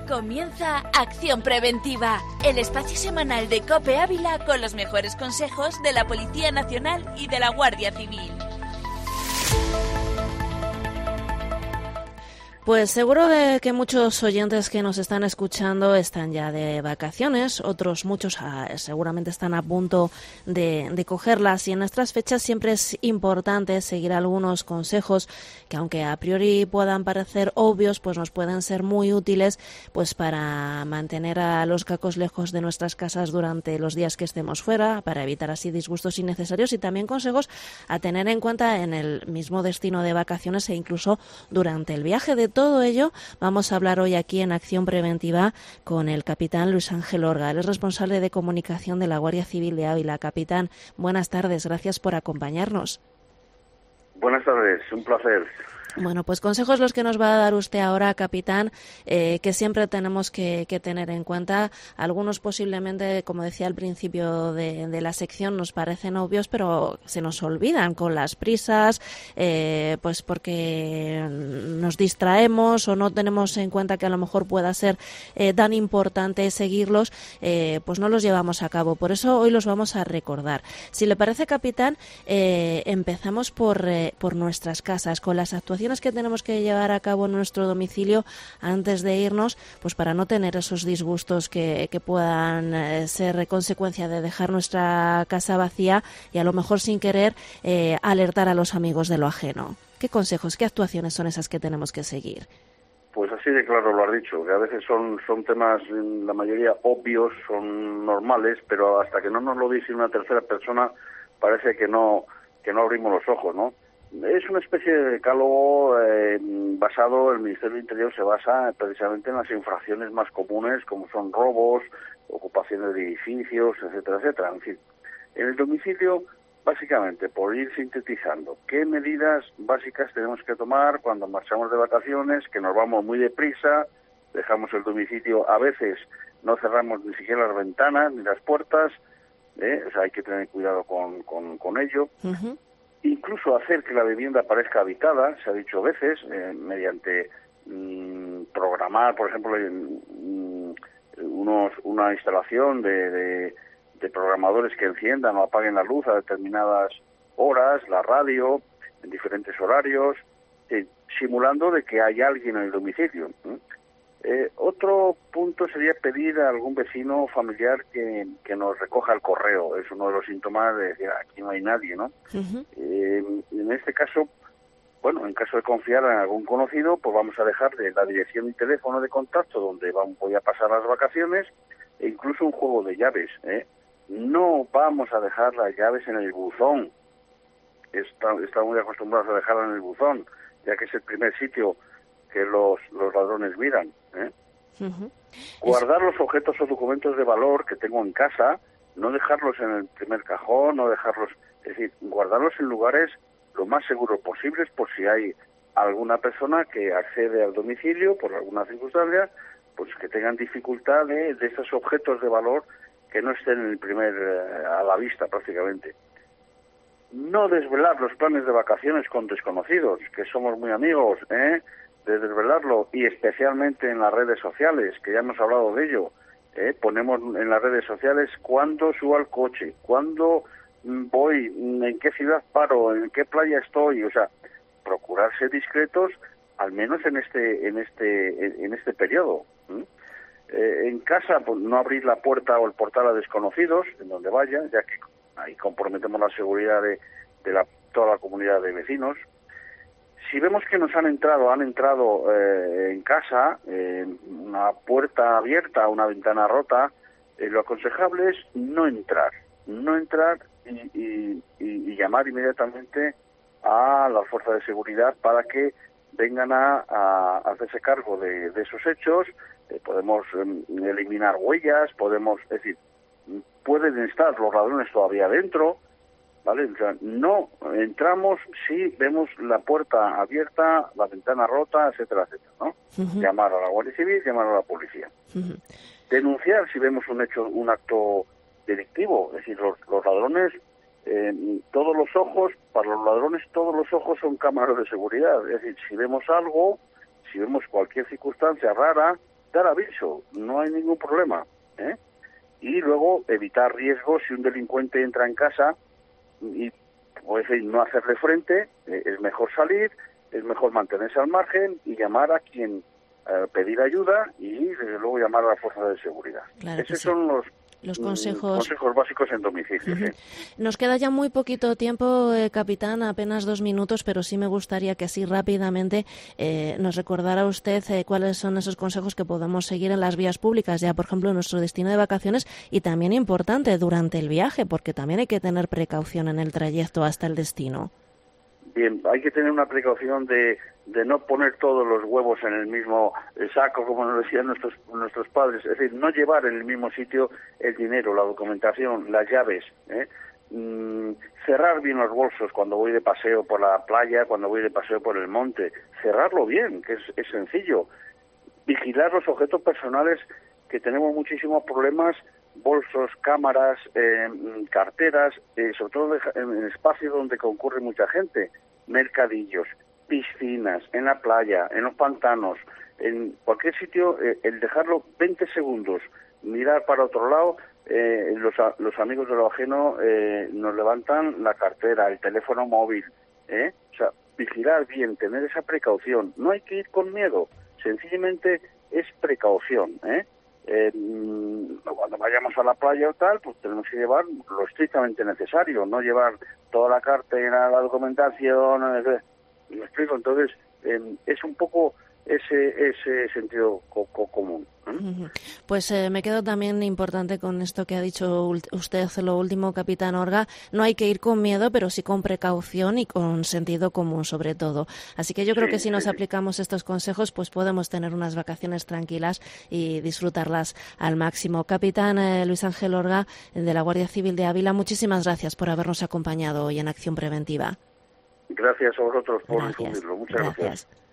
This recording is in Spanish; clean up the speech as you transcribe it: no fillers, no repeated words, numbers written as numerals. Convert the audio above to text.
Comienza Acción Preventiva, el espacio semanal de COPE Ávila con los mejores consejos de la Policía Nacional y de la Guardia Civil. Pues seguro de que muchos oyentes que nos están escuchando están ya de vacaciones, otros muchos seguramente están a punto de cogerlas, y en nuestras fechas siempre es importante seguir algunos consejos que, aunque a priori puedan parecer obvios, pues nos pueden ser muy útiles pues para mantener a los cacos lejos de nuestras casas durante los días que estemos fuera, para evitar así disgustos innecesarios, y también consejos a tener en cuenta en el mismo destino de vacaciones e incluso durante el viaje. De todo ello vamos a hablar hoy aquí en Acción Preventiva con el capitán Luis Ángel Orga. Él es responsable de comunicación de la Guardia Civil de Ávila. Capitán, buenas tardes, gracias por acompañarnos. Buenas tardes, un placer. Bueno, pues consejos los que nos va a dar usted ahora, capitán, que siempre tenemos que tener en cuenta. Algunos posiblemente, como decía al principio de la sección, nos parecen obvios, pero se nos olvidan con las prisas, pues porque nos distraemos o no tenemos en cuenta que a lo mejor pueda ser tan importante seguirlos, pues no los llevamos a cabo. Por eso hoy los vamos a recordar. Si le parece, capitán, empezamos por nuestras casas, con las actuaciones que tenemos que llevar a cabo en nuestro domicilio antes de irnos, pues para no tener esos disgustos que puedan ser consecuencia de dejar nuestra casa vacía y a lo mejor sin querer alertar a los amigos de lo ajeno. ¿Qué consejos, qué actuaciones son esas que tenemos que seguir? Pues así de claro lo has dicho, que a veces son temas, la mayoría obvios, son normales, pero hasta que no nos lo dice una tercera persona parece que no abrimos los ojos, ¿no? Es una especie de decálogo basado, el Ministerio del Interior se basa precisamente en las infracciones más comunes, como son robos, ocupaciones de edificios, etcétera, etcétera. En fin, en el domicilio, básicamente, por ir sintetizando, ¿qué medidas básicas tenemos que tomar cuando marchamos de vacaciones, que nos vamos muy deprisa, dejamos el domicilio, a veces no cerramos ni siquiera las ventanas ni las puertas, o sea, hay que tener cuidado con ello. Uh-huh. Incluso hacer que la vivienda parezca habitada, se ha dicho veces, mediante programar, por ejemplo, una instalación de programadores que enciendan o apaguen la luz a determinadas horas, la radio, en diferentes horarios, simulando de que hay alguien en el domicilio. Otro punto sería pedir a algún vecino o familiar que nos recoja el correo. Es uno de los síntomas de decir, aquí no hay nadie, ¿no? Uh-huh. En este caso, bueno, en caso de confiar en algún conocido, pues vamos a dejar la dirección y teléfono de contacto donde voy a pasar las vacaciones, e incluso un juego de llaves. No vamos a dejar las llaves en el buzón. Estamos muy acostumbrados a dejarlas en el buzón, ya que es el primer sitio que los ladrones miran. Uh-huh. Guardar los objetos o documentos de valor que tengo en casa, no dejarlos en el primer cajón, no dejarlos, es decir, guardarlos en lugares lo más seguros posibles por si hay alguna persona que accede al domicilio por alguna circunstancia, pues que tengan dificultad de esos objetos de valor que no estén en el a la vista prácticamente. No desvelar los planes de vacaciones con desconocidos, que somos muy amigos, de desvelarlo, y especialmente en las redes sociales, que ya hemos hablado de ello. Ponemos en las redes sociales cuándo subo al coche, cuándo voy, en qué ciudad paro, en qué playa estoy, o sea, procurar ser discretos, al menos en este periodo. En casa, pues, no abrir la puerta o el portal a desconocidos, en donde vaya, ya que ahí comprometemos la seguridad de toda la comunidad de vecinos. Si vemos que nos han entrado en casa, una puerta abierta, una ventana rota, lo aconsejable es no entrar y llamar inmediatamente a las fuerzas de seguridad para que vengan a hacerse cargo de esos hechos. Podemos eliminar huellas, es decir, pueden estar los ladrones todavía dentro, ¿vale? O sea, no entramos si vemos la puerta abierta, la ventana rota, etcétera, etcétera, ¿no? Uh-huh. Llamar a la Guardia Civil, llamar a la policía. Uh-huh. Denunciar si vemos un acto delictivo, es decir, los ladrones, para los ladrones todos los ojos son cámaras de seguridad, es decir, si vemos algo, si vemos cualquier circunstancia rara, dar aviso, no hay ningún problema, ¿eh? Y luego evitar riesgos si un delincuente entra en casa y pues, no hacerle frente, es mejor salir, es mejor mantenerse al margen y llamar a quien pedir ayuda y desde luego llamar a las fuerzas de seguridad. Claro, Esos son los consejos básicos en domicilio. Uh-huh. Sí. Nos queda ya muy poquito tiempo, capitán, apenas 2 minutos, pero sí me gustaría que así rápidamente nos recordara usted cuáles son esos consejos que podemos seguir en las vías públicas, ya por ejemplo en nuestro destino de vacaciones, y también importante durante el viaje, porque también hay que tener precaución en el trayecto hasta el destino. Bien, hay que tener una precaución de no poner todos los huevos en el mismo saco, como nos decían nuestros padres, es decir, no llevar en el mismo sitio el dinero, la documentación, las llaves, cerrar bien los bolsos cuando voy de paseo por la playa, cuando voy de paseo por el monte, cerrarlo bien, que es sencillo, vigilar los objetos personales, que tenemos muchísimos problemas, bolsos, cámaras, carteras, sobre todo en espacios donde concurre mucha gente, mercadillos, piscinas, en la playa, en los pantanos, en cualquier sitio, el dejarlo 20 segundos, mirar para otro lado, los amigos de lo ajeno nos levantan la cartera, el teléfono móvil, o sea, vigilar bien, tener esa precaución, no hay que ir con miedo, sencillamente es precaución, cuando vayamos a la playa o tal, pues tenemos que llevar lo estrictamente necesario, no llevar toda la cartera, la documentación, ¿me explico? Entonces, es un poco ese sentido común. Pues me quedo también importante con esto que ha dicho usted, lo último, capitán Orga. No hay que ir con miedo, pero sí con precaución y con sentido común, sobre todo. Así que yo creo que si nos aplicamos estos consejos, pues podemos tener unas vacaciones tranquilas y disfrutarlas al máximo. Capitán Luis Ángel Orga, de la Guardia Civil de Ávila, muchísimas gracias por habernos acompañado hoy en Acción Preventiva. Gracias a vosotros por difundirlo. Muchas gracias.